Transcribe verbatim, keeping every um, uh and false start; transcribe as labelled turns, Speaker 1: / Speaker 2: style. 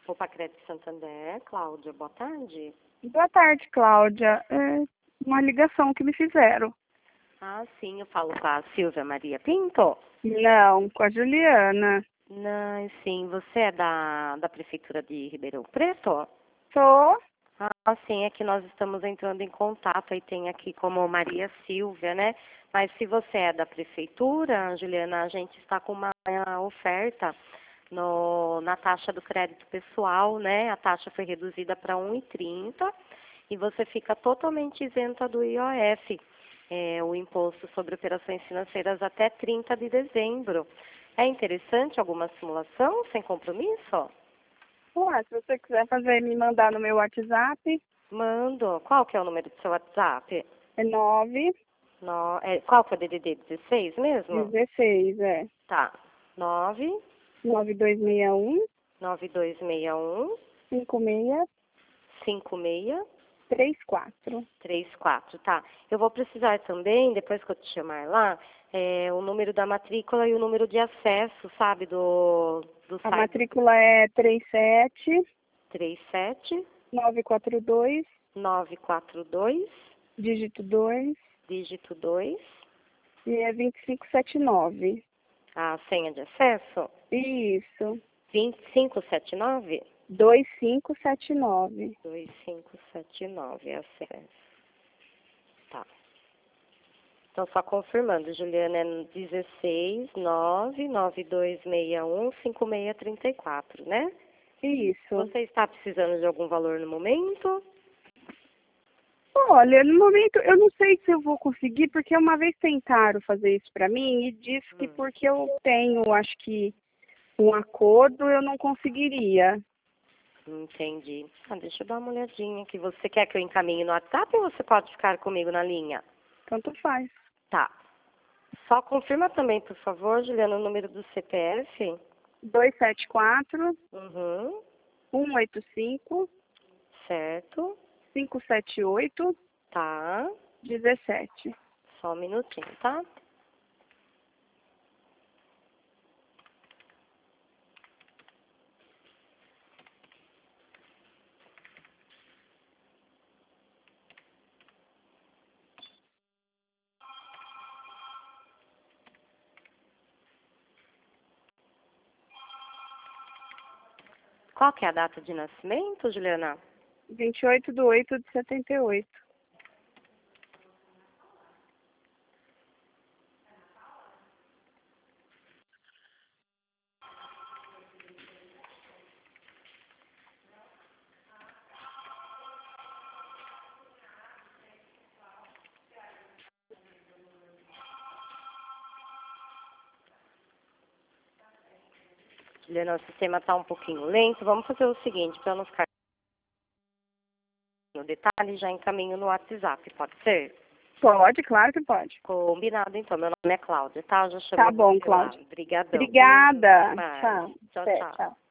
Speaker 1: Opa, Crédito Santander, Cláudia, boa tarde.
Speaker 2: Boa tarde, Cláudia. É uma ligação que me fizeram.
Speaker 1: Ah, sim, eu falo com a Silvia Maria Pinto?
Speaker 2: Não, com a Juliana.
Speaker 1: Não, sim, você é da, da Prefeitura de Ribeirão Preto?
Speaker 2: Sou.
Speaker 1: Ah, sim, é que nós estamos entrando em contato, aí tem aqui como Maria Silvia, né? Mas se você é da Prefeitura, Juliana, a gente está com uma oferta no, na taxa do crédito pessoal, né? A taxa foi reduzida para um vírgula trinta e você fica totalmente isenta do I O F, é, o Imposto sobre Operações Financeiras, até trinta de dezembro. É interessante alguma simulação sem compromisso?
Speaker 2: Ué, se você quiser fazer, me mandar no meu WhatsApp.
Speaker 1: Mando. Qual que é o número do seu WhatsApp?
Speaker 2: É nove
Speaker 1: No, é, qual que é o D D D? dezesseis mesmo?
Speaker 2: dezesseis, é.
Speaker 1: Tá. nove
Speaker 2: nove dois seis um,
Speaker 1: nove dois seis um
Speaker 2: cinco seis
Speaker 1: cinco seis
Speaker 2: três quatro.
Speaker 1: três quatro, tá. Eu vou precisar também, depois que eu te chamar lá, é, o número da matrícula e o número de acesso, sabe, do, do
Speaker 2: A
Speaker 1: site.
Speaker 2: matrícula é trinta e sete,
Speaker 1: trinta e sete,
Speaker 2: novecentos e quarenta e dois,
Speaker 1: novecentos e quarenta e dois,
Speaker 2: dígito dois,
Speaker 1: dígito dois,
Speaker 2: e é vinte e cinco setenta e nove.
Speaker 1: a senha de acesso,
Speaker 2: Isso.
Speaker 1: vinte e cinco setenta e nove?
Speaker 2: dois cinco sete nove.
Speaker 1: dois cinco sete nove, é acesso. Tá. Então, só confirmando, Juliana, é dezesseis nove nove dois seis um cinco seis três quatro, né?
Speaker 2: Isso.
Speaker 1: Você está precisando de algum valor no momento?
Speaker 2: Olha, no momento eu não sei se eu vou conseguir, porque uma vez tentaram fazer isso para mim e disse que
Speaker 1: Hum.
Speaker 2: porque eu tenho, acho que, um acordo, eu não conseguiria.
Speaker 1: Entendi. Ah, deixa eu dar uma olhadinha aqui. Você quer que eu encaminhe no WhatsApp ou você pode ficar comigo na linha?
Speaker 2: Tanto faz.
Speaker 1: Tá. Só confirma também, por favor, Juliana, o número do C P F.
Speaker 2: dois sete quatro,
Speaker 1: Uhum.
Speaker 2: um oito cinco,
Speaker 1: Certo.
Speaker 2: cinco sete oito,
Speaker 1: Tá.
Speaker 2: dezessete.
Speaker 1: Só um minutinho, tá? Qual que é a data de nascimento, Juliana?
Speaker 2: vinte e oito de oito de setenta e oito.
Speaker 1: Juliana, o sistema está um pouquinho lento. Vamos fazer o seguinte, para não ficar no detalhe, já encaminho no WhatsApp, pode ser?
Speaker 2: Pode, claro que pode.
Speaker 1: Combinado, então. Meu nome é Cláudia, tá? Eu já
Speaker 2: Tá
Speaker 1: chamei
Speaker 2: bom,
Speaker 1: você lá.
Speaker 2: Cláudia.
Speaker 1: Obrigadão.
Speaker 2: Obrigada.
Speaker 1: Até mais.
Speaker 2: Tchau.
Speaker 1: Tchau,
Speaker 2: Até,
Speaker 1: tchau.
Speaker 2: tchau.